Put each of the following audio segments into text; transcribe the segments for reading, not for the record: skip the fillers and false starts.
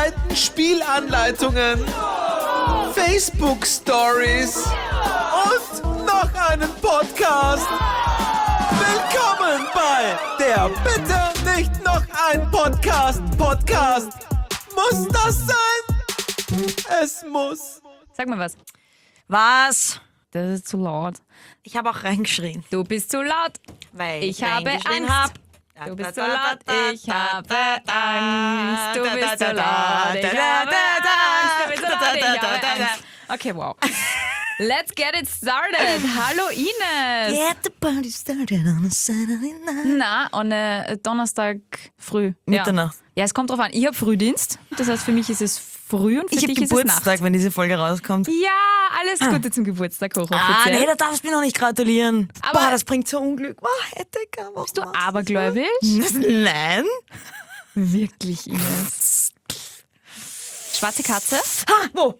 Seiten Spielanleitungen, Facebook-Stories und noch einen Podcast. Willkommen bei der Bitte nicht noch ein Podcast. Muss das sein? Es muss. Sag mal was. Was? Das ist zu laut. Ich habe auch reingeschrien. Du bist zu laut. Weil Ich habe reingeschrien Angst. hab. Du bist so laut. Ich habe Angst. Du bist so laut. Ich habe Angst. Du bist so laut. Ich habe Angst. Okay, wow. Let's get it started. Hallo Ines. Get the party started on a Saturday night. Na, an Donnerstag früh. Mitternacht. Ja, es kommt drauf an. Ich habe Frühdienst. Das heißt, für mich ist es früh und für Ich habe dich ist es Nacht. Geburtstag, wenn diese Folge rauskommt. Ja, alles Gute zum Geburtstag, hochoffiziell. Nee, da darfst du mir noch nicht gratulieren. Aber- Boah, das bringt so Unglück. Bist du abergläubisch? Nein. Wirklich, Ines. Schwarze Katze? Wo?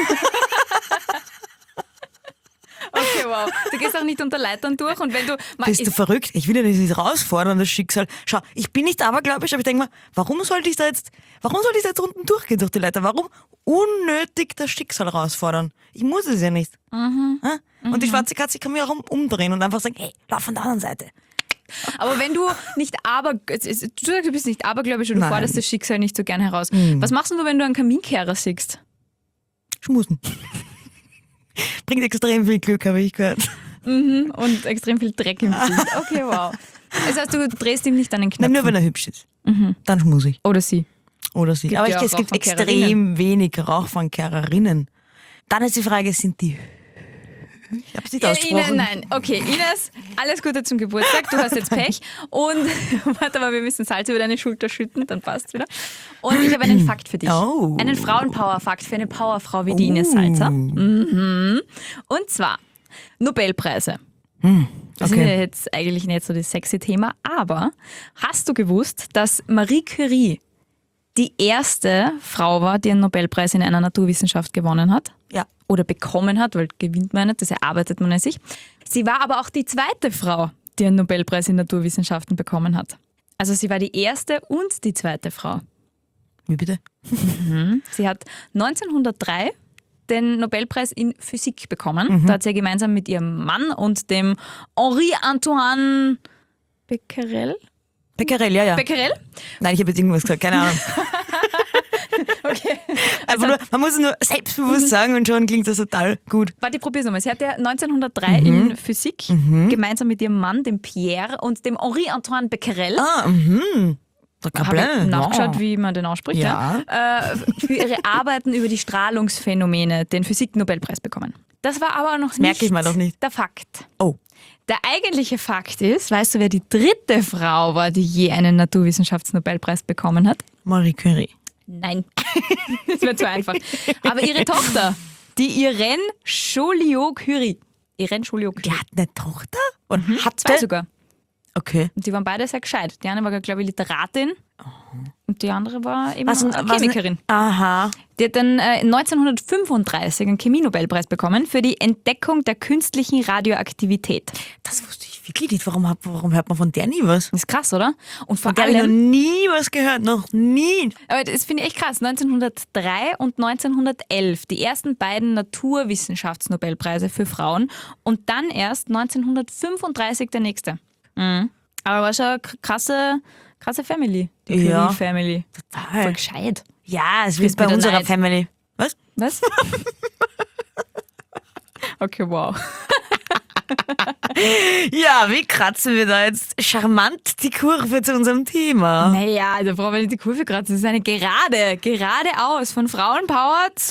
Okay, wow. Du gehst auch nicht unter Leitern durch und wenn du... Bist du verrückt? Ich will ja nicht herausfordern, das Schicksal. Schau, ich bin nicht abergläubisch, aber ich denke mir, warum sollte ich da jetzt unten durchgehen durch die Leiter? Warum unnötig das Schicksal herausfordern? Ich muss es ja nicht. Und die schwarze Katze kann mir auch umdrehen und einfach sagen, hey, lauf von der anderen Seite. Aber wenn du nicht du sagst, du bist nicht abergläubisch und du Nein. forderst das Schicksal nicht so gern heraus. Was machst du, wenn du einen Kaminkehrer siehst? Schmusen. Bringt extrem viel Glück, habe ich gehört. Und extrem viel Dreck im Gesicht. Okay, wow. Das heißt, du drehst ihm nicht an den Nein, Knöpfen. nur wenn er hübsch ist. Dann schmus ich. Oder sie. Oder sie. Gibt Aber ja auch es gibt Rauchfangkehrerinnen. extrem wenig Rauchfangkehrerinnen. Dann ist die Frage, sind die... Ich habe es nicht ausgesprochen. Nein, okay, Ines, alles Gute zum Geburtstag. Du hast jetzt Pech. Und warte mal, wir müssen Salz über deine Schulter schütten, dann passt's wieder. Und ich habe einen Fakt für dich. Oh. Einen Frauenpower-Fakt für eine Powerfrau wie die Ines Salzer. Und zwar Nobelpreise. Das ist ja jetzt eigentlich nicht so das sexy Thema, aber hast du gewusst, dass Marie Curie die erste Frau war, die einen Nobelpreis in einer Naturwissenschaft gewonnen hat? Ja. Oder bekommen hat, weil gewinnt man nicht, das erarbeitet man sich. Sie war aber auch die zweite Frau, die einen Nobelpreis in Naturwissenschaften bekommen hat. Also sie war die erste und die zweite Frau. Wie bitte? Sie hat 1903 den Nobelpreis in Physik bekommen. Da hat sie gemeinsam mit ihrem Mann und dem Henri-Antoine Becquerel? Becquerel, ja. Becquerel? Nein, ich habe jetzt irgendwas gesagt, keine Ahnung. Okay. Einfach nur, man muss es nur selbstbewusst sagen und schon klingt das total gut. Warte, ich probier's nochmal. Sie hat ja 1903 in Physik gemeinsam mit ihrem Mann, dem Pierre, und dem Henri-Antoine Becquerel Der habe ich Kaplan. nachgeschaut, wie man den ausspricht, Ja. für ihre Arbeiten über die Strahlungsphänomene den Physik-Nobelpreis bekommen. Das war aber noch merke ich mir doch nicht. der Fakt. Oh. Der eigentliche Fakt ist, weißt du, wer die dritte Frau war, die je einen Naturwissenschaftsnobelpreis bekommen hat? Marie Curie. Nein, das wäre zu einfach. Aber ihre Tochter, die Irène Joliot-Curie. Irène Joliot-Curie. Die hat eine Tochter? Und hat Zwei sogar. Okay. Und die waren beide sehr gescheit. Die eine war, glaube ich, Literatin und die andere war eben Was- Chemikerin. Aha. Die hat dann 1935 einen Chemie-Nobelpreis bekommen für die Entdeckung der künstlichen Radioaktivität. Das wusste ich wirklich nicht. Warum hört man von der nie was? Das ist krass, oder? Und vor Von der habe ich noch allem, nie was gehört. Noch nie. aber das finde ich echt krass, 1903 und 1911 die ersten beiden Naturwissenschaftsnobelpreise für Frauen und dann erst 1935 der nächste. Aber war schon eine krasse Family, die Ja. Curie-Family. Voll Total. gescheit. Ja, es wird Bist mir bei der unserer Neid. Family. Was? Was? Okay, wow. Ja, wie kratzen wir da jetzt charmant die Kurve zu unserem Thema? Naja, also brauchen wir nicht die Kurve kratzen. Das ist eine geradeaus von Frauenpower zu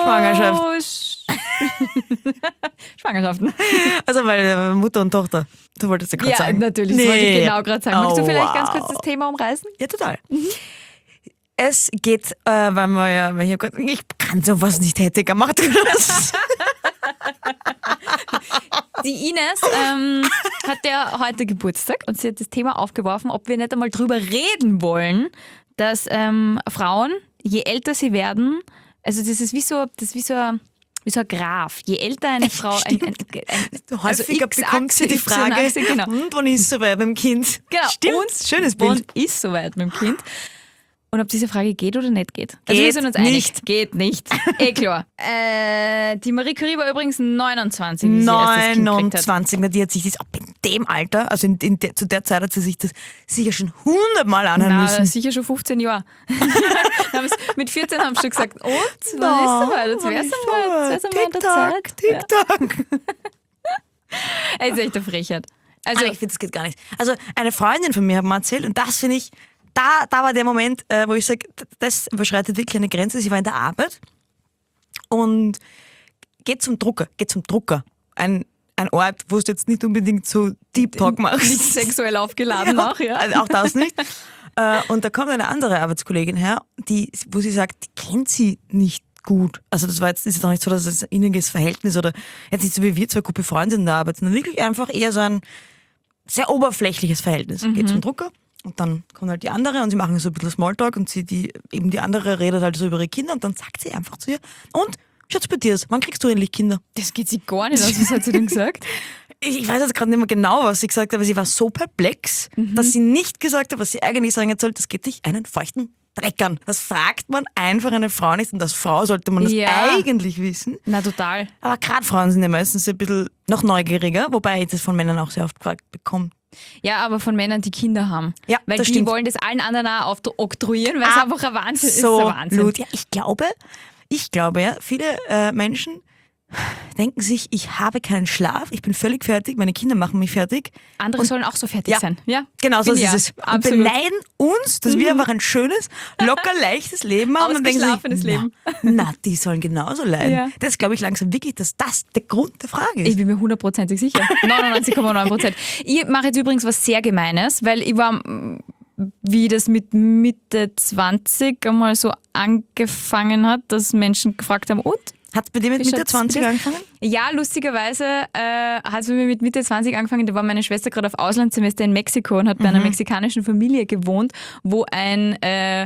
Schwangerschaften. Also, weil Mutter und Tochter. Du wolltest ja gerade Ja, sagen. natürlich. Das wollte ich genau gerade sagen. Magst du Oh, vielleicht ganz kurz wow. das Thema umreißen? Ja, total. Es geht, weil ich kann sowas nicht hätte gemacht. Die Ines hat ja heute Geburtstag und sie hat das Thema aufgeworfen, ob wir nicht einmal drüber reden wollen, dass Frauen, je älter sie werden, also das ist wie so ein Graph. Je älter eine Frau, Häufiger X-Achse, bekommt sie die Frage, Y-Achse, genau. und wann ist es soweit beim Kind? Genau. Stimmt, Und schönes Bild. Und ist soweit mit dem Kind. Und ob diese Frage geht oder nicht geht. Also Geht wir sind uns einig. nicht. Geht nicht. Klar. Die Marie Curie war übrigens 29, wie sie ihr erstes Kind gekriegt hat. 29, na, die hat sich das ab in dem Alter, also zu der Zeit hat sie sich das sicher schon 100-mal anhören müssen. Sicher schon 15 Jahre. Mit 14 haben sie schon gesagt, und? Wann ist soweit? Jetzt wär's einmal an der Zeit. Tick-Tack. Ja. Ist echt eine Frechheit. Also, Also ich finde, das geht gar nicht. Also eine Freundin von mir hat mir erzählt und das finde ich, da war der Moment, wo ich sage, das überschreitet wirklich eine Grenze. Sie war in der Arbeit und geht zum Drucker. Ein Ort, wo du jetzt nicht unbedingt so Deep Talk machst. nicht sexuell aufgeladen auch, ja. Also auch das nicht. Und da kommt eine andere Arbeitskollegin her, wo sie sagt, die kennt sie nicht gut. Also das ist jetzt auch nicht so, dass es ein inniges Verhältnis oder jetzt nicht so wie wir zwei Gruppe Freunde in der Arbeit, sondern wirklich einfach eher so ein sehr oberflächliches Verhältnis. Geht zum Drucker und dann kommt halt die andere und sie machen so ein bisschen Smalltalk und die andere redet halt so über ihre Kinder und dann sagt sie einfach zu ihr, und schaut's bei dir aus, wann kriegst du endlich Kinder? Das geht sie gar nicht aus. Was hat sie denn gesagt? Ich weiß jetzt gerade nicht mehr genau, was sie gesagt hat, aber sie war so perplex, dass sie nicht gesagt hat, was sie eigentlich sagen soll, das geht dich einen feuchten Dreck an. Das fragt man einfach eine Frau nicht und als Frau sollte man das eigentlich wissen. Na, total. Aber gerade Frauen sind ja meistens ein bisschen noch neugieriger, wobei ich das von Männern auch sehr oft gefragt bekomme. Ja, aber von Männern, die Kinder haben. Ja, weil das die stimmt. wollen das allen anderen auch oktroyieren, weil es einfach ein Wahnsinn ist. Ein Wahnsinn. Blut. Ja, ich glaube, ja, viele Menschen denken sich, ich habe keinen Schlaf, ich bin völlig fertig, meine Kinder machen mich fertig. Andere sollen auch so fertig sein. Ja, Genau, so ist Ja, es. Und absolut. beneiden uns, dass wir einfach ein schönes, locker leichtes Leben haben. Und denken Ausgeschlafenes sich, Leben. Na, die sollen genauso leiden. Ja. Das glaube ich langsam wirklich, dass das der Grund der Frage ist. Ich bin mir 100%ig sicher. 99,9%. Ich mache jetzt übrigens was sehr Gemeines, weil ich war, wie das mit Mitte 20 einmal so angefangen hat, dass Menschen gefragt haben, und? Hat es bei dir mit Mitte 20 angefangen? Ja, lustigerweise hat es bei mir mit Mitte 20 angefangen. Da war meine Schwester gerade auf Auslandssemester in Mexiko und hat bei einer mexikanischen Familie gewohnt, wo ein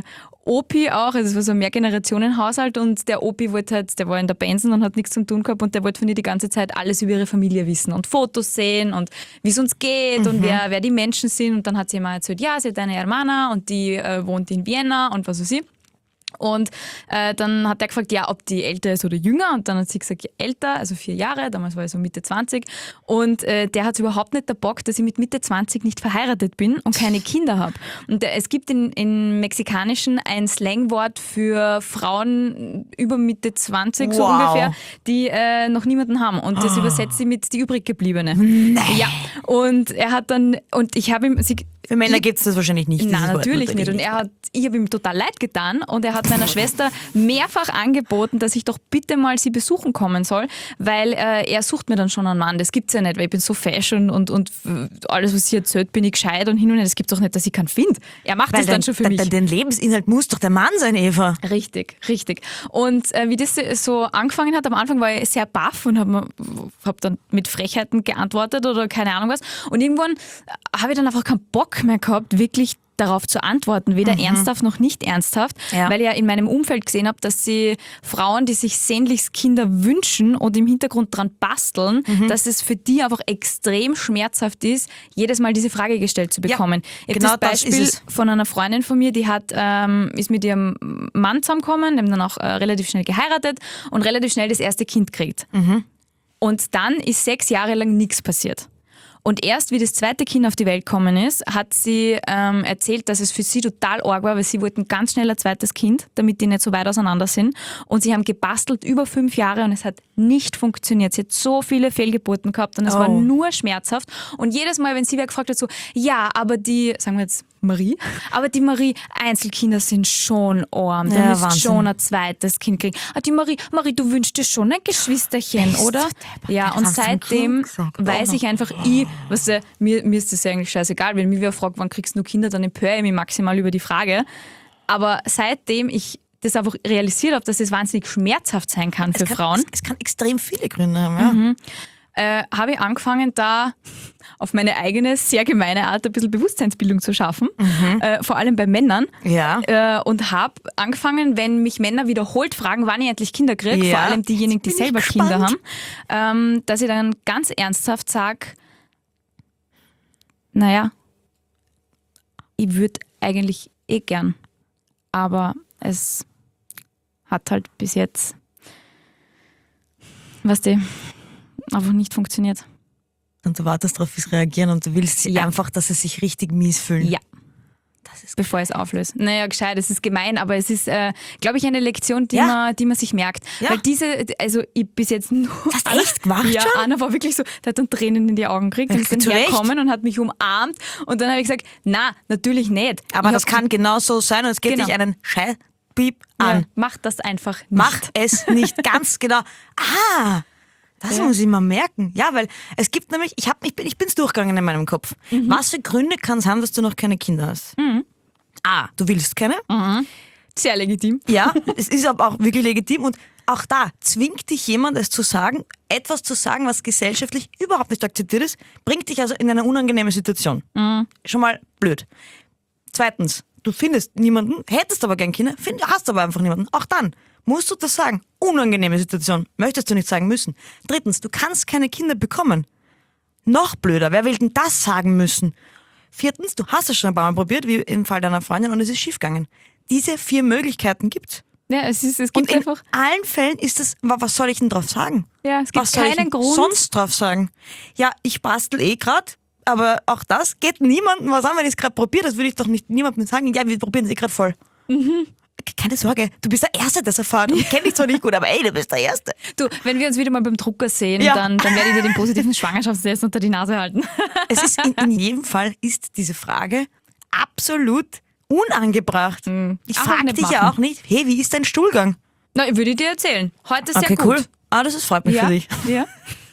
Opi auch, also es war so ein Mehrgenerationenhaushalt und der Opi wollte halt, der war in der Pension und hat nichts zu tun gehabt und der wollte von ihr die ganze Zeit alles über ihre Familie wissen und Fotos sehen und wie es uns geht und wer die Menschen sind. Und dann hat sie immer erzählt, ja, sie hat eine Hermana und die wohnt in Vienna und was weiß ich. Und dann hat er gefragt, ja, ob die älter ist oder jünger. Und dann hat sie gesagt, ja, älter, also 4 Jahre. Damals war ich so Mitte 20. Und der hat überhaupt nicht der Bock, dass ich mit Mitte 20 nicht verheiratet bin und keine Kinder habe. Und es gibt im Mexikanischen ein Slangwort für Frauen über Mitte 20 so ungefähr, die noch niemanden haben. Und das übersetzt sie mit die übrig gebliebene. Nein. Ja. Und er hat dann, und ich habe ihm... Für Männer gibt es das wahrscheinlich nicht. Nein, natürlich nicht. Und ich habe ihm total leid getan und er hat meiner Schwester mehrfach angeboten, dass ich doch bitte mal sie besuchen kommen soll, weil er sucht mir dann schon einen Mann. Das gibt's ja nicht, weil ich bin so fashion und alles, was sie erzählt, bin ich gescheit und hin und her. Das gibt's doch nicht, dass ich keinen finde. Er macht das dann schon für mich. Dein Lebensinhalt muss doch der Mann sein, Eva. Richtig. Und wie das so angefangen hat, am Anfang war ich sehr baff und hab dann mit Frechheiten geantwortet oder keine Ahnung was. Und irgendwann habe ich dann einfach keinen Bock mehr gehabt, wirklich darauf zu antworten, weder ernsthaft noch nicht ernsthaft, weil ich ja in meinem Umfeld gesehen habe, dass sie Frauen, die sich sehnlichst Kinder wünschen und im Hintergrund dran basteln, dass es für die einfach extrem schmerzhaft ist, jedes Mal diese Frage gestellt zu bekommen. Ich genau habe das Beispiel das ist es. von einer Freundin von mir, die ist mit ihrem Mann zusammengekommen, die haben dann auch relativ schnell geheiratet und relativ schnell das erste Kind gekriegt. Und dann ist 6 Jahre lang nichts passiert. Und erst wie das zweite Kind auf die Welt gekommen ist, hat sie erzählt, dass es für sie total arg war, weil sie wollten ganz schnell ein zweites Kind, damit die nicht so weit auseinander sind. Und sie haben gebastelt über 5 Jahre und es hat nicht funktioniert. Sie hat so viele Fehlgeburten gehabt und es war nur schmerzhaft. Und jedes Mal, wenn sie wer gefragt hat, so, ja, aber die, sagen wir jetzt Marie, aber die Marie, Einzelkinder sind schon arm, du musst schon ein zweites Kind kriegen. Ah, die Marie, du wünschst dir schon ein Geschwisterchen, oder? Ja, und seitdem weiß ich einfach, mir ist das eigentlich scheißegal, wenn mich wer fragt, wann kriegst du Kinder, dann empöre ich mich maximal über die Frage. Aber seitdem ich das einfach realisiert habe, dass das wahnsinnig schmerzhaft sein kann für Frauen. Es kann extrem viele Gründe haben, ja. Habe ich angefangen, da auf meine eigene, sehr gemeine Art ein bisschen Bewusstseinsbildung zu schaffen, vor allem bei Männern. Ja. Und habe angefangen, wenn mich Männer wiederholt fragen, wann ich endlich Kinder kriege, vor allem diejenigen, die selber Kinder haben, dass ich dann ganz ernsthaft sage, naja, ich würde eigentlich gern. aber es hat halt bis jetzt, weißt du, einfach nicht funktioniert. Und du wartest darauf, wie sie reagieren und du willst Ja. einfach, dass sie sich richtig mies fühlen. Ja. Das ist Bevor ich es auflöse. Naja, gescheit, es ist gemein, aber es ist, glaube ich, eine Lektion, die, Ja. man sich merkt. Ja. Weil also ich bis jetzt nur... Hast du echt gemacht Ja, schon? Anna war wirklich so, der hat dann Tränen in die Augen gekriegt und ist dann zu Recht. hergekommen und hat mich umarmt und dann habe ich gesagt, na, natürlich nicht. Aber Ich das hab kann genau so sein und es geht Genau. dich einen Scheißpiep Ja, an. mach das einfach nicht. Mach es nicht ganz genau. Das Ja. muss ich mal merken. Ja, weil es gibt nämlich, ich bin's durchgegangen in meinem Kopf. Was für Gründe kann es haben, dass du noch keine Kinder hast? Du willst keine. Sehr legitim. Ja, es ist aber auch wirklich legitim und auch da zwingt dich jemand, es zu sagen, etwas zu sagen, was gesellschaftlich überhaupt nicht akzeptiert ist, bringt dich also in eine unangenehme Situation. Schon mal blöd. Zweitens, du findest niemanden, hättest aber gern Kinder, hast aber einfach niemanden. Auch dann musst du das sagen. Unangenehme Situation. Möchtest du nicht sagen müssen. Drittens, du kannst keine Kinder bekommen. Noch blöder, wer will denn das sagen müssen? Viertens, du hast es schon ein paar Mal probiert, wie im Fall deiner Freundin, und es ist schiefgegangen. Diese 4 Möglichkeiten gibt's. Ja, es Und gibt in einfach, allen Fällen ist es, was soll ich denn drauf sagen? ja, es gibt Was soll ich keinen denn Grund. sonst drauf sagen? Ja, ich bastel grad, aber auch das geht niemandem was an, wenn ich es gerade probiere. Das würde ich doch nicht niemandem sagen. Ja, wir probieren es gerade voll. Keine Sorge, du bist der Erste, der es erfahrt. Ich kenne dich zwar nicht gut, aber ey, du bist der Erste. Du, wenn wir uns wieder mal beim Drucker sehen, Ja. dann werde ich dir den positiven Schwangerschaftstest unter die Nase halten. Es ist in jedem Fall ist diese Frage absolut unangebracht. Ich Auch frage nicht dich ja machen. auch nicht, hey, wie ist dein Stuhlgang? Na, würde ich dir erzählen. Heute ist sehr gut. Cool. Das freut mich Ja, für dich. ja.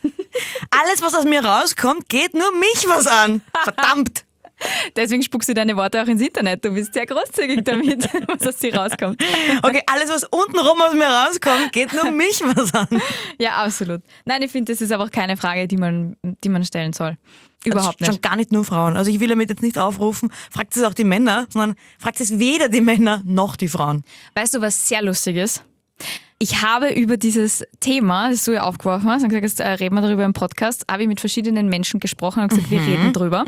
Alles, was aus mir rauskommt, geht nur mich was an. Verdammt. Deswegen spuckst du deine Worte auch ins Internet. Du bist sehr großzügig damit, was aus dir rauskommt. Okay, alles, was untenrum aus mir rauskommt, geht nur mich was an. Ja, absolut. Nein, ich finde, das ist aber auch keine Frage, die man stellen soll. Überhaupt Schon nicht. gar nicht nur Frauen. Also ich will damit jetzt nicht aufrufen, fragt es auch die Männer, sondern fragt es weder die Männer noch die Frauen. Weißt du, was sehr lustig ist? Ich habe über dieses Thema, das du ja aufgeworfen hast, und gesagt, jetzt reden wir darüber im Podcast, habe ich mit verschiedenen Menschen gesprochen und gesagt, wir reden drüber.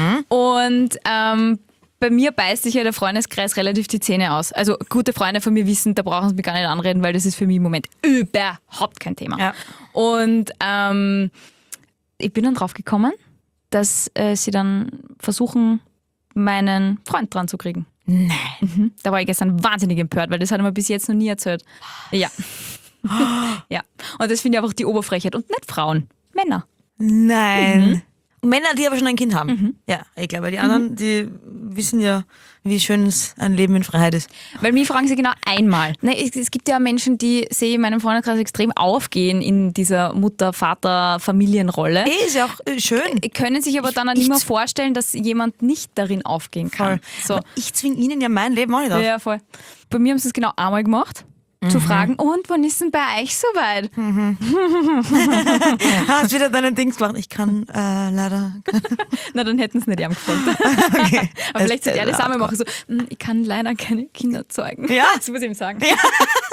Und bei mir beißt sich ja der Freundeskreis relativ die Zähne aus. Also gute Freunde von mir wissen, da brauchen sie mich gar nicht anreden, weil das ist für mich im Moment überhaupt kein Thema. Ja. Und ich bin dann drauf gekommen, dass sie dann versuchen, meinen Freund dran zu kriegen. Nein. Da war ich gestern wahnsinnig empört, weil das hat er mir bis jetzt noch nie erzählt. Ja. Ja. Und das finde ich einfach die Oberfrechheit. Und nicht Frauen, Männer. Nein. Männer, die aber schon ein Kind haben. Ja, ich glaube, die anderen, die wissen ja, wie schön es ein Leben in Freiheit ist. Weil mich fragen sie genau einmal. Es gibt ja Menschen, die sehe ich in meinem Freundeskreis extrem aufgehen in dieser Mutter-Vater-Familienrolle. Ist ja auch schön. Können sich aber dann auch nicht mehr vorstellen, dass jemand nicht darin aufgehen kann. So. Aber ich zwinge ihnen ja mein Leben auch nicht auf. Ja, voll. Bei mir haben sie es genau einmal gemacht. Zu fragen, und wann ist denn bei euch soweit? Hast wieder deinen Dings gemacht. Ich kann leider... Na, dann hätten sie nicht ihm gefragt. Okay. Aber vielleicht sollte er das auch mal machen. So, ich kann leider keine Kinder zeugen. Ja. Das muss ich ihm sagen. Ja.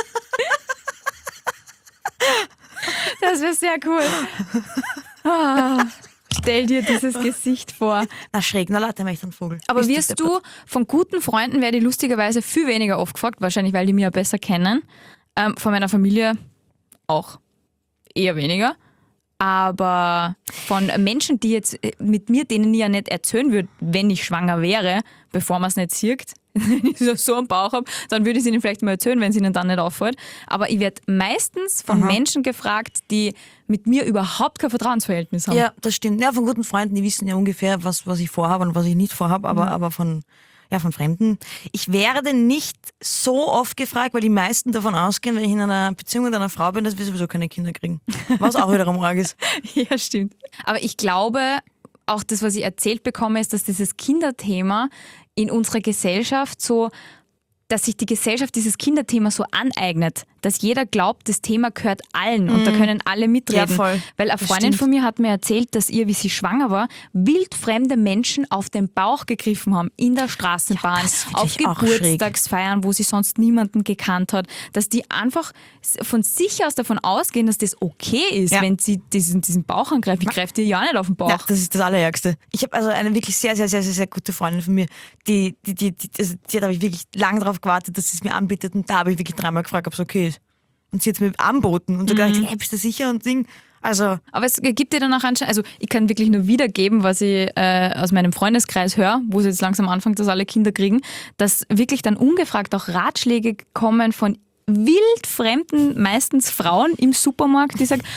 Das wäre sehr cool. Ah, stell dir dieses Gesicht vor. Na schräg, na lade mich einen Vogel. Aber Bist wirst deppert. du von guten Freunden, werde ich lustigerweise viel weniger oft gefragt, wahrscheinlich weil die mich ja besser kennen. Von meiner Familie auch eher weniger. Aber von Menschen, die jetzt mit mir, denen ich ja nicht erzählen würde, wenn ich schwanger wäre, bevor man es nicht sieht, wenn ich so einen Bauch habe, dann würde ich es ihnen vielleicht mal erzählen, wenn es ihnen dann nicht auffällt. Aber ich werde meistens von Menschen gefragt, die mit mir überhaupt kein Vertrauensverhältnis haben. Ja, das stimmt. Ja, von guten Freunden, die wissen ja ungefähr, was ich vorhabe und was ich nicht vorhabe, aber von Fremden. Ich werde nicht so oft gefragt, weil die meisten davon ausgehen, wenn ich in einer Beziehung mit einer Frau bin, dass wir sowieso keine Kinder kriegen. Was auch wiederum arg ist. Ja, stimmt. Aber ich glaube, auch das, was ich erzählt bekomme, ist, dass dieses Kinderthema in unserer Gesellschaft so, dass sich die Gesellschaft dieses Kinderthema so aneignet, dass jeder glaubt, das Thema gehört allen und da können alle mitreden. Ja, voll. Weil eine Das Freundin stimmt. von mir hat mir erzählt, dass ihr, wie sie schwanger war, wildfremde Menschen auf den Bauch gegriffen haben, in der Straßenbahn, das find auf ich auch schräg. Geburtstagsfeiern, wo sie sonst niemanden gekannt hat, dass die einfach von sich aus davon ausgehen, dass das okay ist, Ja. wenn sie diesen Bauch angreift. Ich greife dir ja auch nicht auf den Bauch. Ja, das ist das Allerärgste. Ich habe also eine wirklich sehr, sehr, sehr, sehr, sehr gute Freundin von mir, die hat habe ich wirklich lange darauf gewartet, dass sie es mir anbietet und da habe ich wirklich dreimal gefragt, ob es okay ist. Und sie hat es mir anboten und sogar gesagt, bist du sicher und Ding. Also, Aber es gibt dir dann auch anscheinend, also ich kann wirklich nur wiedergeben, was ich aus meinem Freundeskreis höre, wo sie jetzt langsam anfangen, dass alle Kinder kriegen, dass wirklich dann ungefragt auch Ratschläge kommen von wildfremden, meistens Frauen im Supermarkt, die sagen,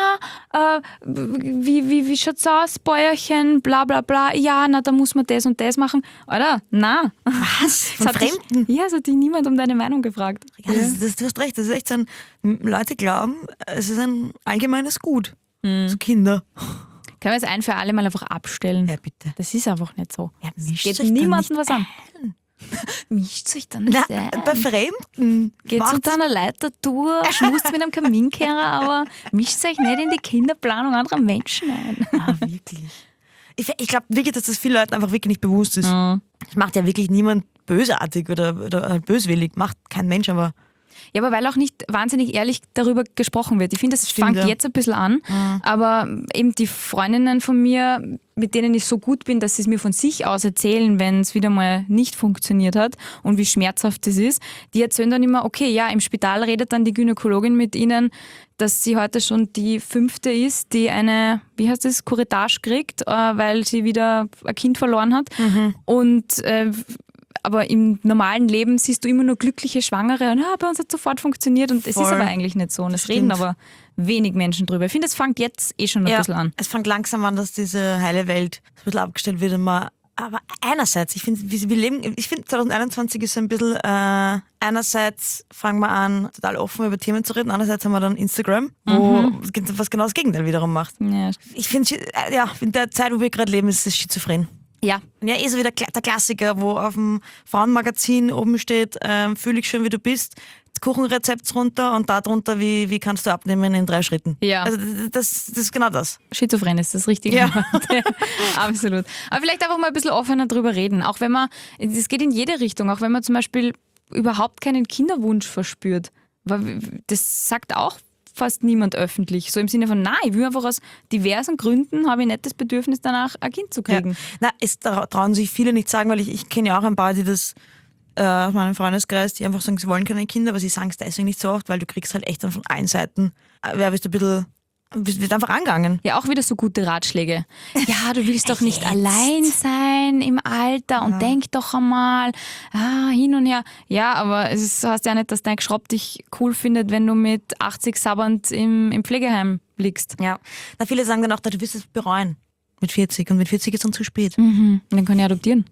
wie schaut's aus, Bäuerchen, bla bla bla, ja, na, da muss man das und das machen. Oder? Na. was? Von Das hat dich- Fremden? Ja, es hat dich niemand um deine Meinung gefragt. Ja, du hast recht, das ist echt so ein, Leute glauben, es ist ein allgemeines Gut. So Kinder. Können wir es ein für alle Mal einfach abstellen? Ja, bitte. Das ist einfach nicht so. Ja, Es mischt geht euch da niemandem nicht was an. Mischt sich dann nicht Na, ein. bei Fremden. Geht Macht's- unter einer Leiter durch, schmust mit einem Kaminkehrer, aber mischt euch nicht in die Kinderplanung anderer Menschen ein. Ah, wirklich. Ich glaube wirklich, dass das vielen Leuten einfach wirklich nicht bewusst ist. Das macht ja wirklich niemand bösartig oder böswillig. Macht kein Mensch, aber Ja, aber weil auch nicht wahnsinnig ehrlich darüber gesprochen wird. Ich finde, das Stimmt, fängt ja. jetzt ein bisschen an, aber eben die Freundinnen von mir, mit denen ich so gut bin, dass sie es mir von sich aus erzählen, wenn es wieder mal nicht funktioniert hat und wie schmerzhaft das ist, die erzählen dann immer, okay, ja, im Spital redet dann die Gynäkologin mit ihnen, dass sie heute schon die 5. ist, die eine, wie heißt das, Curettage kriegt, weil sie wieder ein Kind verloren hat. Und aber im normalen Leben siehst du immer nur glückliche Schwangere und bei uns hat sofort funktioniert und es ist Voll. aber eigentlich nicht so und es Stimmt. reden aber wenig Menschen drüber. Ich finde, es fängt jetzt schon ein bisschen an. Es fängt langsam an, dass diese heile Welt ein bisschen abgestellt wird. Aber einerseits, ich finde, wir leben, ich finde 2021 ist so ein bisschen, einerseits fangen wir an, total offen über Themen zu reden, andererseits haben wir dann Instagram, wo was genau das Gegenteil wiederum macht. Ja. Ich finde, in der Zeit, wo wir gerade leben, ist es schizophren. Ja. Ja, so wie der Klassiker, wo auf dem Frauenmagazin oben steht, fühl dich schön, wie du bist, Kuchenrezept runter und da drunter, wie kannst du abnehmen in 3 Schritten. Ja. Also das ist genau das. Schizophren ist das richtige Ja. Wort. Ja, absolut. Aber vielleicht einfach mal ein bisschen offener drüber reden. Auch wenn man, das geht in jede Richtung, auch wenn man zum Beispiel überhaupt keinen Kinderwunsch verspürt. Weil das sagt auch fast niemand öffentlich. So im Sinne von, nein, ich will einfach aus diversen Gründen, habe ich nicht das Bedürfnis danach, ein Kind zu kriegen. Na, es trauen sich viele nicht sagen, weil ich kenne ja auch ein paar, die das aus meinem Freundeskreis, die einfach sagen, sie wollen keine Kinder, aber sie sagen es deswegen nicht so oft, weil du kriegst halt echt dann von allen Seiten, wird einfach angegangen. Ja, auch wieder so gute Ratschläge. Ja, du willst doch nicht allein sein im Alter und denk doch einmal hin und her. Ja, aber es heißt ja nicht, dass dein Geschropp dich cool findet, wenn du mit 80 sabbernd im Pflegeheim liegst. Ja. Na, viele sagen dann auch, du wirst es bereuen mit 40 und mit 40 ist dann zu spät. Und dann kann ich adoptieren.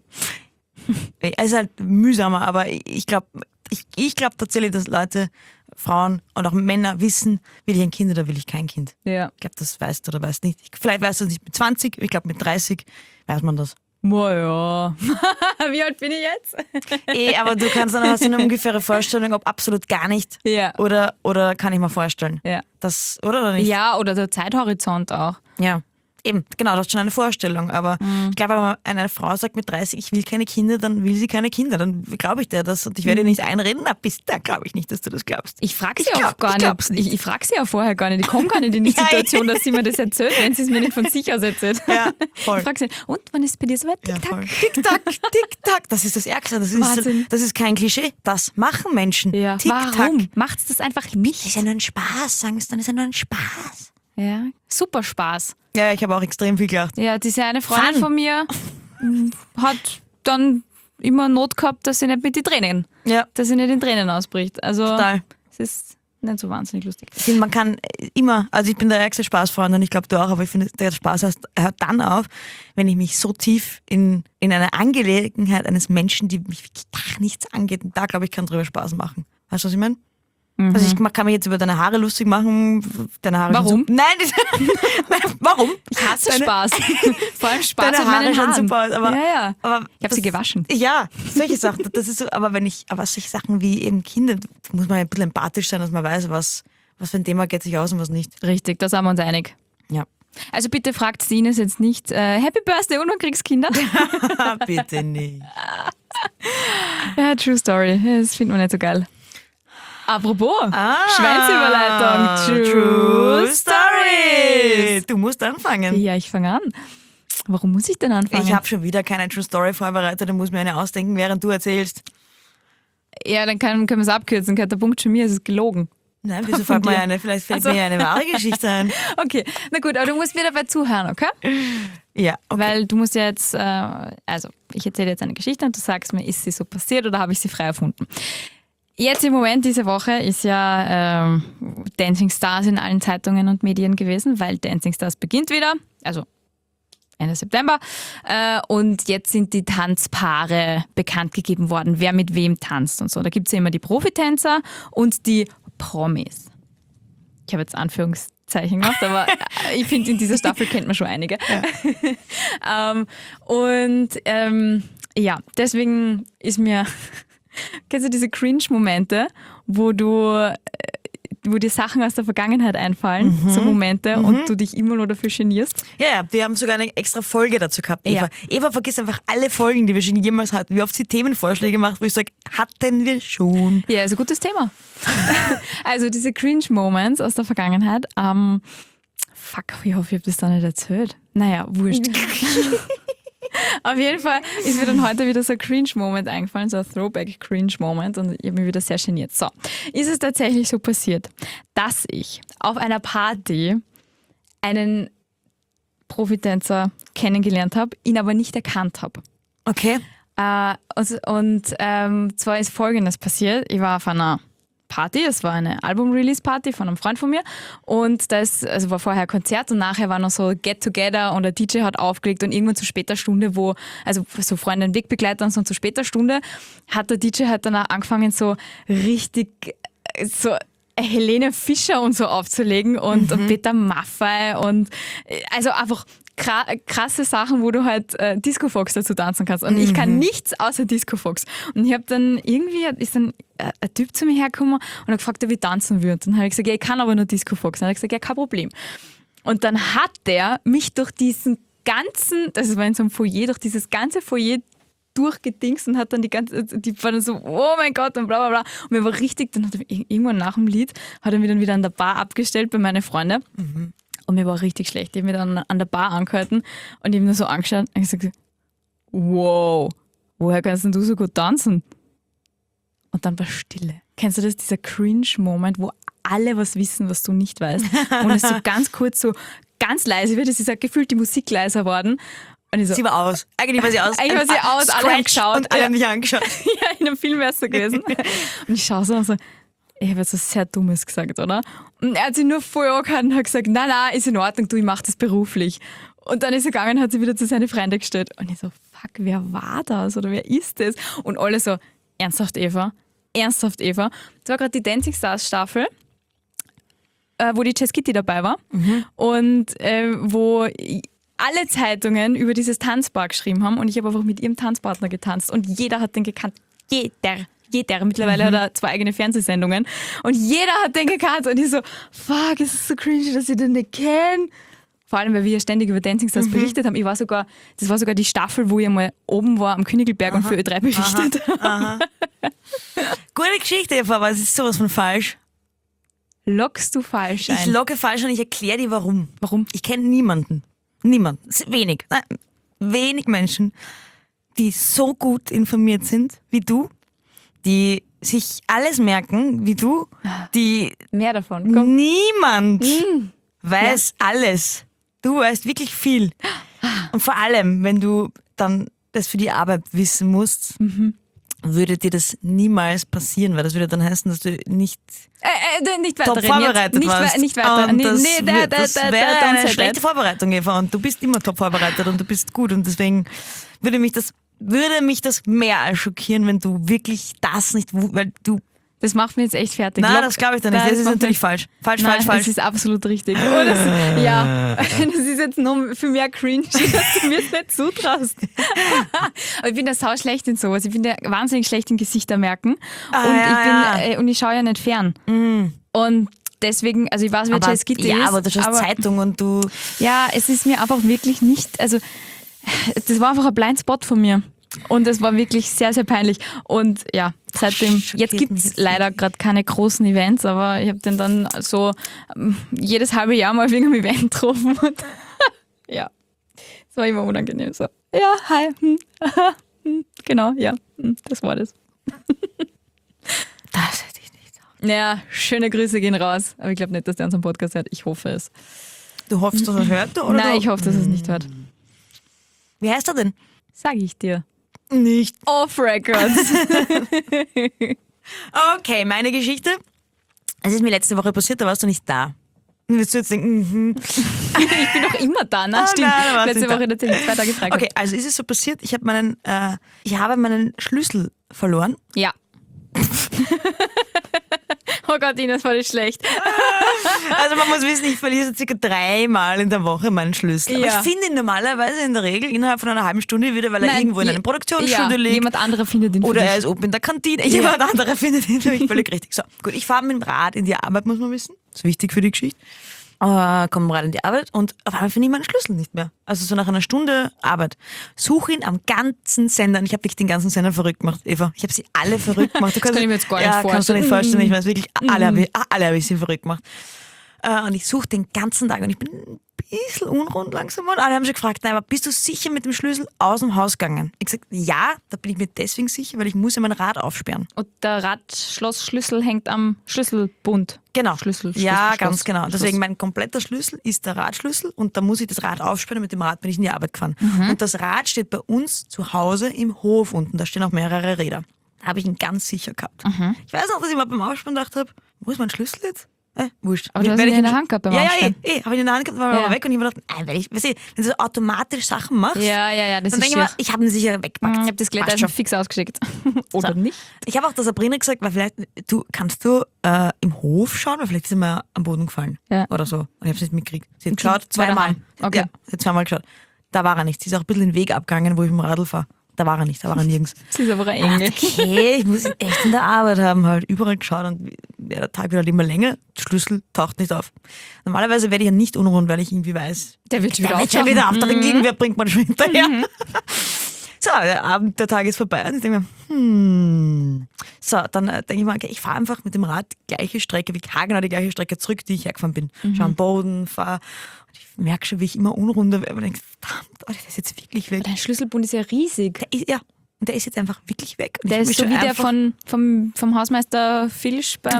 Es ist halt mühsamer, aber ich glaube tatsächlich, dass Leute, Frauen und auch Männer wissen, will ich ein Kind oder will ich kein Kind. Ja. Ich glaube, das weißt du oder weißt nicht. Vielleicht weißt du es nicht mit 20, ich glaube mit 30 weiß man das. Naja. Wie alt bin ich jetzt? Aber du kannst dann hast du eine ungefähre Vorstellung, ob absolut gar nicht Ja. oder kann ich mir vorstellen. Ja. Das, oder nicht? Ja, oder der Zeithorizont auch. Ja. Eben, genau, du hast schon eine Vorstellung. Aber ich glaube, wenn eine Frau sagt mit 30, ich will keine Kinder, dann will sie keine Kinder. Dann glaube ich dir das und ich werde dir nicht einreden. Na, da glaube ich nicht, dass du das glaubst. Ich frage sie Ich auch glaub- gar ich glaub's nicht. nicht. Ich frage sie ja vorher gar nicht. Ich komme gar nicht in die Ja, Situation, dass sie mir das erzählt, wenn sie es mir nicht von sich aus erzählt. Ja, voll. Ich frage sie, und wann ist es bei dir soweit? Ja, Tick-Tack. voll. Tick-Tack, Tick-Tack. Das ist das Ärgste. Wahnsinn. Das ist kein Klischee. Das machen Menschen. Ja. Tick-Tack. Warum? Macht's das einfach Das nicht? ist ja nur ein Spaß, sagen sie dann, ist ja nur ein Spaß. Ja. Super Spaß. Ja, ich habe auch extrem viel gelacht. Ja, diese eine Freundin Fun. von mir hat dann immer Not gehabt, dass sie nicht mit den Tränen, Ja, dass sie nicht in Tränen ausbricht. Also total. es ist nicht so wahnsinnig lustig. Ich finde, man kann immer, also ich bin der ärgste Spaßfreund und ich glaube du auch, aber ich finde, der Spaß hört dann auf, wenn ich mich so tief in eine Angelegenheit eines Menschen, die mich wirklich gar nichts angeht, und da glaube ich, kann drüber Spaß machen. Weißt du, was ich meine? Also ich kann mich jetzt über deine Haare lustig machen. Deine Haare Warum? Sind Nein, warum? Ich hasse Spaß. Vor allem Spaß Deine mit Haare meinen schauen Haaren. super aus, aber, ja. aber Ich habe sie gewaschen. Ja, solche Sachen. Das ist so, aber solche Sachen wie eben Kinder, muss man ein bisschen empathisch sein, dass man weiß, was für ein Thema geht sich aus und was nicht. Richtig, da sind wir uns einig. Ja. Also bitte fragt Ines jetzt nicht Happy Birthday und man kriegst Kinder. Bitte nicht. Ja, True Story. Das findet man nicht so geil. Apropos, Schweinsüberleitung. True Story. Du musst anfangen. Ja, ich fange an. Warum muss ich denn anfangen? Ich habe schon wieder keine True Story vorbereitet, da muss mir eine ausdenken, während du erzählst. Ja, dann können wir es abkürzen. Der Punkt schon mir, es ist gelogen. Nein, wieso fällt mir eine? Vielleicht fällt mir eine wahre Geschichte ein. Okay, na gut, aber du musst mir dabei zuhören, okay? Ja, okay. Weil du musst ja jetzt, also ich erzähle jetzt eine Geschichte und du sagst mir, ist sie so passiert oder habe ich sie frei erfunden? Jetzt im Moment diese Woche ist ja Dancing Stars in allen Zeitungen und Medien gewesen, weil Dancing Stars beginnt wieder, also Ende September. Und jetzt sind die Tanzpaare bekannt gegeben worden, wer mit wem tanzt und so. Da gibt es ja immer die Profitänzer und die Promis. Ich habe jetzt Anführungszeichen gemacht, aber ich finde, in dieser Staffel kennt man schon einige. Ja, ja, deswegen ist mir... Kennst du diese Cringe-Momente, wo dir Sachen aus der Vergangenheit einfallen, so Momente, und du dich immer nur dafür genierst? Ja, wir haben sogar eine extra Folge dazu gehabt, Eva. Ja. Eva vergisst einfach alle Folgen, die wir schon jemals hatten. Wie oft sie Themenvorschläge macht, wo ich sage, hatten wir schon. Ja, ist ein gutes Thema. Also diese Cringe-Moments aus der Vergangenheit. Fuck, ich hoffe, ich habe das da nicht erzählt. Naja, wurscht. Auf jeden Fall ist mir dann heute wieder so ein Cringe-Moment eingefallen, so ein Throwback-Cringe-Moment, und ich habe mich wieder sehr geniert. So, ist es tatsächlich so passiert, dass ich auf einer Party einen Profitänzer kennengelernt habe, ihn aber nicht erkannt habe. Okay. Zwar ist Folgendes passiert. Ich war auf einer Party, es war eine Album-Release-Party von einem Freund von mir, und war vorher ein Konzert und nachher war noch so Get-Together und der DJ hat aufgelegt, und irgendwann zu später Stunde, also so Freunde und Wegbegleiter und so, und zu später Stunde hat der DJ halt dann auch angefangen, so richtig so Helene Fischer und so aufzulegen und Peter Maffay und also einfach krasse Sachen, wo du halt Disco Fox dazu tanzen kannst. Und ich kann nichts außer Disco Fox. Und ich habe dann ist ein Typ zu mir hergekommen und hat gefragt, ob ich tanzen würde. Und dann habe ich gesagt, ja, ich kann aber nur Disco Fox. Und dann habe ich gesagt, ja, kein Problem. Und dann hat der mich durch diesen ganzen, das war in so einem Foyer, durch dieses ganze Foyer durchgedingst und hat dann die war dann so, oh mein Gott, und bla bla bla. Und mir war richtig, dann hat er irgendwann nach dem Lied, hat er mich dann wieder an der Bar abgestellt bei meinen Freunden. Und mir war richtig schlecht. Ich habe mich dann an der Bar angehalten und ich habe mir so angeschaut und gesagt, wow, woher kannst denn du so gut tanzen? Und dann war Stille. Kennst du das, dieser Cringe-Moment, wo alle was wissen, was du nicht weißt? Und es so ganz kurz so ganz leise wird. Es ist halt gefühlt die Musik leiser worden. Und ich so, Sie war aus. Eigentlich war sie aus. Eigentlich war sie aus, alle haben geschaut. Und alle haben mich angeschaut. Ja, in einem Film wär's so gewesen. Und ich schaue so und so, ich habe jetzt was sehr Dummes gesagt, oder? Und er hat sich nur voll angehört und hat gesagt, nein, ist in Ordnung, du, ich mache das beruflich. Und dann ist er gegangen und hat sich wieder zu seinen Freunden gestellt. Und ich so, fuck, wer war das oder wer ist das? Und alle so, ernsthaft, Eva? Ernsthaft, Eva? Das war gerade die Dancing Stars Staffel, wo die Jess Kitty dabei war und wo alle Zeitungen über dieses Tanzbar geschrieben haben, und ich habe einfach mit ihrem Tanzpartner getanzt und jeder hat den gekannt. Jeder. Mittlerweile hat er 2 eigene Fernsehsendungen und jeder hat den gekannt, und ich so, fuck, es ist so cringy, dass ich den nicht kenne. Vor allem, weil wir ja ständig über Dancing Stars berichtet haben. Das war sogar die Staffel, wo ich mal oben war am Königelberg und für Ö3 berichtet habe. Gute Geschichte, Eva, aber es ist sowas von falsch. Lockst du falsch ein? Ich logge falsch und ich erkläre dir warum. Warum? Ich kenne niemanden. Niemand. Es sind wenig. Nein, wenig Menschen, die so gut informiert sind wie du, die sich alles merken wie du, die Mehr davon. Komm. niemand weiß alles. Du weißt wirklich viel. Und vor allem, wenn du dann das für die Arbeit wissen musst, würde dir das niemals passieren, weil das würde dann heißen, dass du nicht weiter top vorbereitet warst. Nicht weiter. Und das Nee, wäre eine schlechte Vorbereitung, Eva. Und du bist immer top vorbereitet und du bist gut. Und deswegen würde mich das mehr als schockieren, wenn du wirklich das nicht, weil du Das macht mich jetzt echt fertig. Nein, das glaube ich dann nicht. Das ist natürlich falsch. Falsch. Das ist absolut richtig. Oh, das ist jetzt noch viel mehr cringe, dass du mir das nicht zutraust. Aber ich bin da sau schlecht in sowas. Ich bin da wahnsinnig schlecht in Gesichter merken. Und ich schaue ja nicht fern. Und deswegen, also ich weiß, wer Jess Gitte ist. Ja, aber du schaust Zeitung und du... Ja, es ist mir einfach wirklich nicht, also das war einfach ein Blindspot von mir. Und es war wirklich sehr, sehr peinlich. Und ja, seitdem, jetzt gibt es leider gerade keine großen Events, aber ich habe den dann so jedes halbe Jahr mal wegen einem Event getroffen. Und ja, es war immer unangenehm. So, ja, hi. Genau, ja, das war das. Das hätte ich nicht. Ja, schöne Grüße gehen raus. Aber ich glaube nicht, dass der unseren Podcast hört. Ich hoffe es. Du hoffst, dass er hört? Oder Nein, ich hoffe, dass er es nicht hört. Wie heißt er denn? Sag ich dir. Nicht. Off Records. Okay, meine Geschichte. Es ist mir letzte Woche passiert, da warst du nicht da. Willst du jetzt denken, Ich bin doch immer da, ne? Stimmt. nein, da warst du Letzte nicht Woche tatsächlich 2 Tage frei. Okay, also ist es so passiert, ich habe meinen Schlüssel verloren. Ja. Oh Gott, Ines, war das schlecht. Also man muss wissen, ich verliere so circa 3-mal in der Woche meinen Schlüssel. Aber Ja. ich finde ihn normalerweise in der Regel innerhalb von einer halben Stunde wieder, weil er irgendwo in einem Produktionsstudio liegt. Jemand anderer findet ihn für Oder dich. er ist oben in der Kantine. Jemand anderer findet ihn für mich völlig richtig. So, gut, ich fahre mit dem Rad in die Arbeit, muss man wissen. Das ist wichtig für die Geschichte. Komme mit dem Rad in die Arbeit und auf einmal finde ich meinen Schlüssel nicht mehr. Also so nach einer Stunde Arbeit. Suche ihn am ganzen Sender. Und ich habe dich den ganzen Sender verrückt gemacht, Eva. Ich habe sie alle verrückt gemacht. kann ich mir jetzt gar nicht vorstellen. Kannst du nicht vorstellen. Ich weiß wirklich, alle habe ich sie verrückt gemacht. Und ich suche den ganzen Tag und ich bin ein bisschen unrund langsam. Und alle haben schon gefragt, nein, aber bist du sicher mit dem Schlüssel aus dem Haus gegangen? Ich gesagt, ja, da bin ich mir deswegen sicher, weil ich muss ja mein Rad aufsperren. Und der Radschlossschlüssel hängt am Schlüsselbund. Genau. Schlüssel, Ja, Schloss, ganz genau. Schloss. Deswegen mein kompletter Schlüssel ist der Radschlüssel und da muss ich das Rad aufsperren und mit dem Rad bin ich in die Arbeit gefahren. Und das Rad steht bei uns zu Hause im Hof unten. Da stehen auch mehrere Räder. Da habe ich ihn ganz sicher gehabt. Ich weiß auch, dass ich mal beim Aufsperren gedacht habe, wo ist mein Schlüssel jetzt? Wurscht. Aber du hast ihn in der Hand gehabt beim Aufsperren. Ja, habe ich ihn in der Hand gehabt, war Ja. weg und ich habe gedacht, wenn du so automatisch Sachen machst, Ja, das dann ist denke ich mir, schier. ich habe ihn sicher weggepackt. Ich habe das Glätter Passt schon. fix ausgeschickt. Oder So. nicht? Ich habe auch der Sabrina gesagt, weil vielleicht, kannst du im Hof schauen, weil vielleicht ist er mir am Boden gefallen. Ja. Oder so. Und ich habe es nicht mitgekriegt. Sie hat Und sie geschaut, war zweimal. daheim. Okay. Ja, sie hat zweimal geschaut. Da war er nicht. Sie ist auch ein bisschen den Weg abgegangen, wo ich mit dem Radl fahre. Da war er nicht, da war er nirgends. Sie ist aber ein Ich dachte, Engel. okay, ich muss ihn echt in der Arbeit haben, halt überall geschaut und der Tag wird halt immer länger, der Schlüssel taucht nicht auf. Normalerweise werde ich ja nicht unruhig, weil ich irgendwie weiß, Der wird schon wieder der wird schon auftauchen. wieder auftauchen, irgendwer bringt man schon hinterher. So, der Tag ist vorbei und ich denke mir, So, dann denke ich mir, okay, ich fahre einfach mit dem Rad die gleiche Strecke, wie haargenau die gleiche Strecke zurück, die ich hergefahren bin. Schau am Boden, fahre und ich merke schon, wie ich immer unrunder werde und denke, verdammt, der ist jetzt wirklich weg. Dein Schlüsselbund ist ja riesig. Und der ist jetzt einfach wirklich weg. Und Der ich ist so mich wie der einfach- vom Hausmeister Filch bei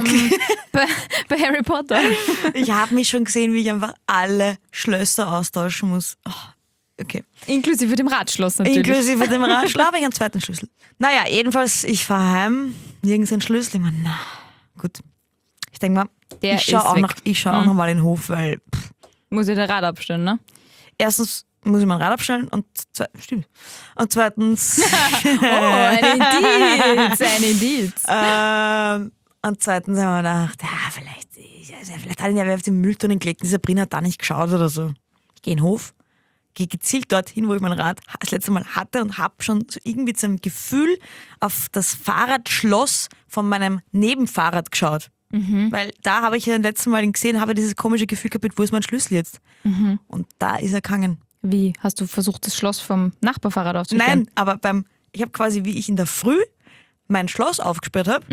Harry Potter. Ich habe mich schon gesehen, wie ich einfach alle Schlösser austauschen muss. Oh, okay. Inklusive dem Radschloss natürlich. Inklusive dem Radschlaf habe ich einen zweiten Schlüssel. Naja, jedenfalls, ich fahre heim, nirgends ein Schlüssel. Ich meine, na, gut. Ich denke mal, Der ich schaue ist auch, weg. auch noch mal in den Hof, weil Muss ich das Rad abstellen, ne? erstens muss ich mein Rad abstellen und zweitens Oh, ein Indiz. und zweitens haben wir gedacht, ja, vielleicht hat ihn ja wer auf den Mülltonnen gelegt. Die Sabrina hat da nicht geschaut oder so. Ich gehe in den Hof, gehe gezielt dorthin, wo ich mein Rad das letzte Mal hatte und habe schon so irgendwie zu einem Gefühl auf das Fahrradschloss von meinem Nebenfahrrad geschaut. Weil da habe ich ja letzten Mal ihn gesehen, habe dieses komische Gefühl gehabt, wo ist mein Schlüssel jetzt? Und da ist er gegangen. Wie? Hast du versucht, das Schloss vom Nachbarfahrrad aufzustellen? Nein, aber ich habe quasi, wie ich in der Früh mein Schloss aufgesperrt habe,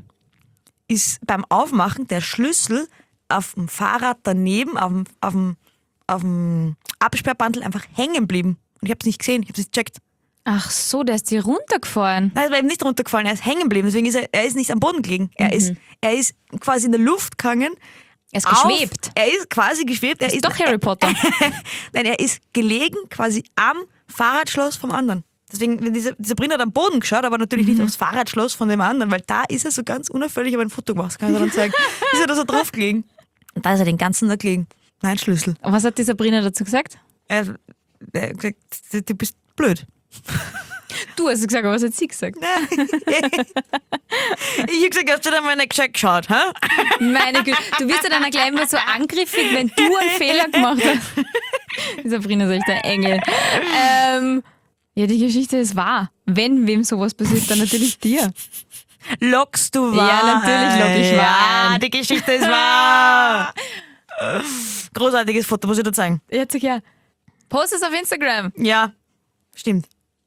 ist beim Aufmachen der Schlüssel auf dem Fahrrad daneben, auf dem Absperrbandel einfach hängen geblieben. Und ich habe es nicht gesehen, ich habe es nicht gecheckt. Ach so, der ist dir runtergefallen. Nein, er war eben nicht runtergefallen, er ist hängen geblieben. Deswegen ist er ist nicht am Boden gelegen. Er ist quasi in der Luft gegangen. Er ist geschwebt. Er ist quasi geschwebt. Er ist Doch Harry Potter. Nein, er ist gelegen quasi am Fahrradschloss vom anderen. Deswegen, wenn die Sabrina hat am Boden geschaut, aber natürlich nicht aufs Fahrradschloss von dem anderen, weil da ist er so ganz unauffällig, aber ein Foto gemacht, kann ich dir dann zeigen. Ist er da so drauf gelegen. Und da ist er den ganzen Tag gelegen. Nein, Schlüssel. Und was hat die Sabrina dazu gesagt? Er hat gesagt, du bist blöd. Du hast gesagt, aber was hat sie gesagt? Ich hab gesagt, hast du da mal nicht gescheit geschaut, hä? Meine Güte, du wirst ja dann auch gleich immer so angriffig, wenn du einen Fehler gemacht hast. Die Sabrina ist echt ein Engel. Ja, die Geschichte ist wahr. Wenn wem sowas passiert, dann natürlich dir. Lockst du wahr? Ja, natürlich lock ich wahr. Ja, die Geschichte ist wahr. Großartiges Foto, muss ich dir zeigen. Jetzt sag ja, post es auf Instagram. Ja, stimmt.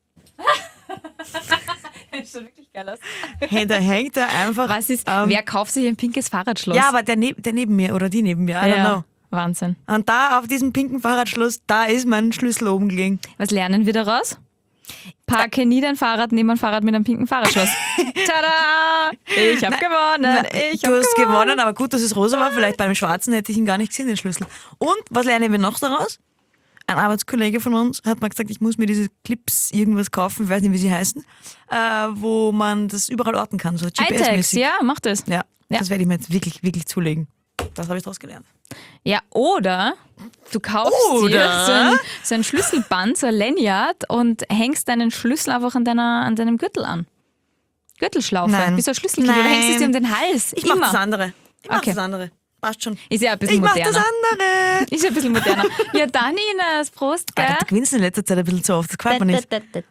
Das sieht wirklich geil aus. Hey, da hängt er einfach. Was ist, wer kauft sich ein pinkes Fahrradschloss? Ja, aber der neben mir oder die neben mir, I don't know. Wahnsinn. Und da auf diesem pinken Fahrradschloss, da ist mein Schlüssel oben gelegen. Was lernen wir daraus? Parke nie dein Fahrrad neben ein Fahrrad mit einem pinken Fahrradschloss. Tada! Ich hab gewonnen. Du hast gewonnen, aber gut, dass es rosa war. Vielleicht beim Schwarzen hätte ich ihn gar nicht gesehen, den Schlüssel. Und was lernen wir noch daraus? Ein Arbeitskollege von uns hat mal gesagt, ich muss mir diese Clips irgendwas kaufen, ich weiß nicht, wie sie heißen, wo man das überall orten kann, so iTags, GPS-mäßig. ja, mach das. Ja, Ja. das werde ich mir jetzt wirklich, wirklich zulegen. Das habe ich daraus gelernt. Ja, oder du kaufst dir so ein Schlüsselband, so ein Lanyard und hängst deinen Schlüssel einfach an deinem Gürtel an. Gürtelschlaufe, Nein. wie so ein Schlüsselkette. Oder hängst es dir um den Hals. Ich mach Immer. das andere. Ich mach Okay. das andere. Passt schon. Ist ja ein bisschen Ich mach moderner. das andere. Ist ja ein bisschen moderner. Ja, dann Ines, Prost, gell? Du gewinnst in letzter Zeit ein bisschen zu oft, das gefällt mir nicht.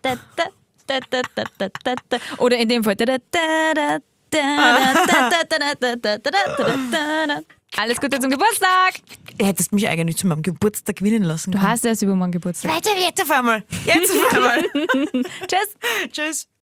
Oder in dem Fall. Alles Gute zum Geburtstag. Du hättest mich eigentlich zu meinem Geburtstag gewinnen lassen Du können. hast erst übermorgen Geburtstag. Jetzt auf einmal. Jetzt auf einmal. Tschüss. Tschüss.